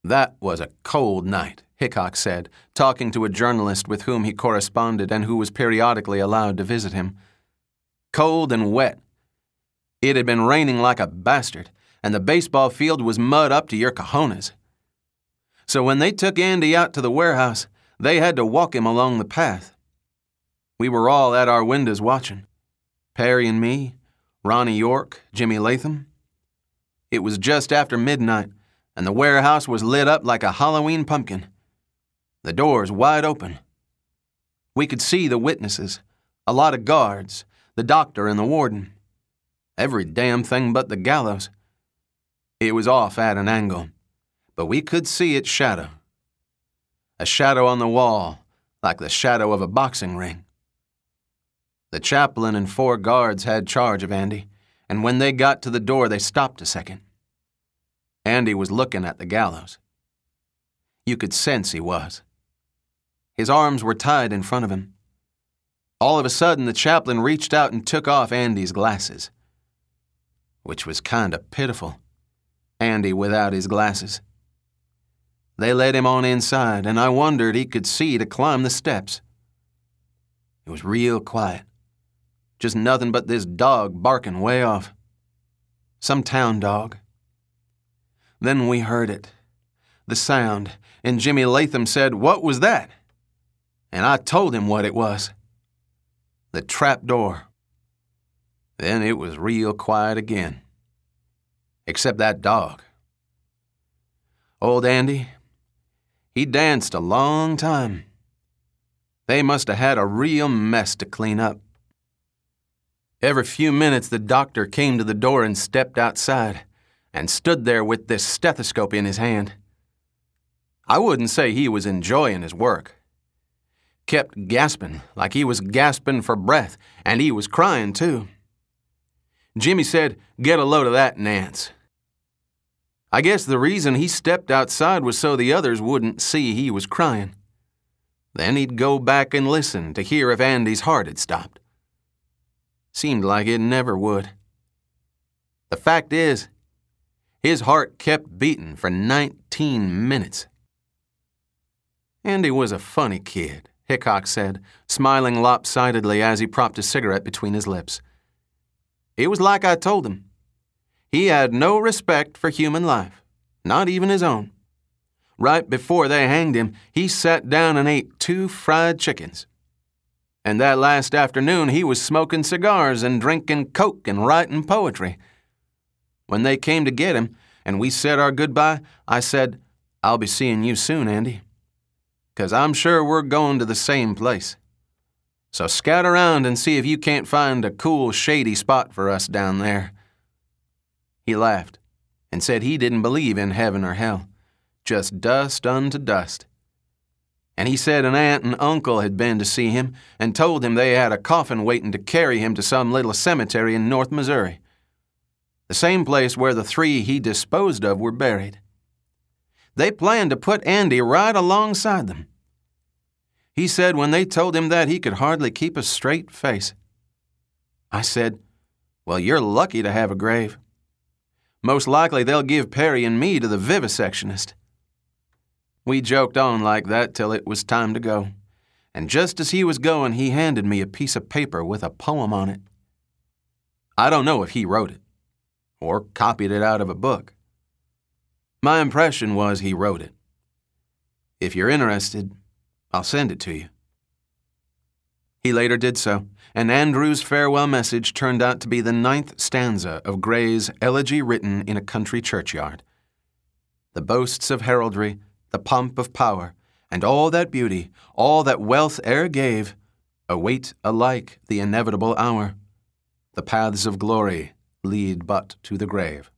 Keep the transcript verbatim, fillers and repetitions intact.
That was a cold night, Hickok said, talking to a journalist with whom he corresponded and who was periodically allowed to visit him. Cold and wet. It had been raining like a bastard, and the baseball field was mud up to your cojones. So when they took Andy out to the warehouse, they had to walk him along the path. We were all at our windows watching. Perry and me, Ronnie York, Jimmy Latham. It was just after midnight, and the warehouse was lit up like a Halloween pumpkin. The doors wide open. We could see the witnesses, a lot of guards, the doctor and the warden. Every damn thing but the gallows. It was off at an angle, but we could see its shadow. A shadow on the wall, like the shadow of a boxing ring. The chaplain and four guards had charge of Andy, and when they got to the door, they stopped a second. Andy was looking at the gallows. You could sense he was. His arms were tied in front of him. All of a sudden, the chaplain reached out and took off Andy's glasses, which was kind of pitiful. Andy without his glasses. They led him on inside, and I wondered he could see to climb the steps. It was real quiet. Just nothing but this dog barking way off. Some town dog. Then we heard it. The sound, and Jimmy Latham said, "What was that?" And I told him what it was. The trap door. Then it was real quiet again. Except that dog. Old Andy, he danced a long time. They must have had a real mess to clean up. Every few minutes the doctor came to the door and stepped outside, and stood there with this stethoscope in his hand. I wouldn't say he was enjoying his work. Kept gasping like he was gasping for breath, and he was crying too. Jimmy said, "Get a load of that, Nance." I guess the reason he stepped outside was so the others wouldn't see he was crying. Then he'd go back and listen to hear if Andy's heart had stopped. Seemed like it never would. The fact is, his heart kept beating for nineteen minutes. Andy was a funny kid, Hickok said, smiling lopsidedly as he propped a cigarette between his lips. It was like I told him. He had no respect for human life, not even his own. Right before they hanged him, he sat down and ate two fried chickens. And that last afternoon, he was smoking cigars and drinking Coke and writing poetry. When they came to get him, and we said our goodbye, I said, "I'll be seeing you soon, Andy. 'Cause I'm sure we're going to the same place. So scout around and see if you can't find a cool, shady spot for us down there." He laughed and said he didn't believe in heaven or hell, just dust unto dust. And he said an aunt and uncle had been to see him and told him they had a coffin waiting to carry him to some little cemetery in North Missouri, the same place where the three he disposed of were buried. They planned to put Andy right alongside them. He said when they told him that he could hardly keep a straight face. I said, "Well, you're lucky to have a grave. Most likely they'll give Perry and me to the vivisectionist." We joked on like that till it was time to go, and just as he was going, he handed me a piece of paper with a poem on it. I don't know if he wrote it, or copied it out of a book. My impression was he wrote it. If you're interested, I'll send it to you. He later did so, and Andrew's farewell message turned out to be the ninth stanza of Gray's Elegy Written in a Country Churchyard. The boasts of heraldry, the pomp of power, and all that beauty, all that wealth e'er gave, await alike the inevitable hour. The paths of glory lead but to the grave.